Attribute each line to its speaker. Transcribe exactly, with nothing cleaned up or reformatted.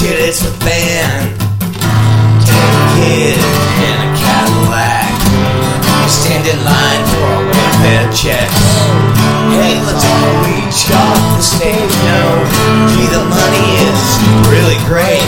Speaker 1: kid, it's the band. Ten kid in a Cadillac. We stand in line for a welfare check. Hey, let's all reach off the stage. No, gee, the money is really great.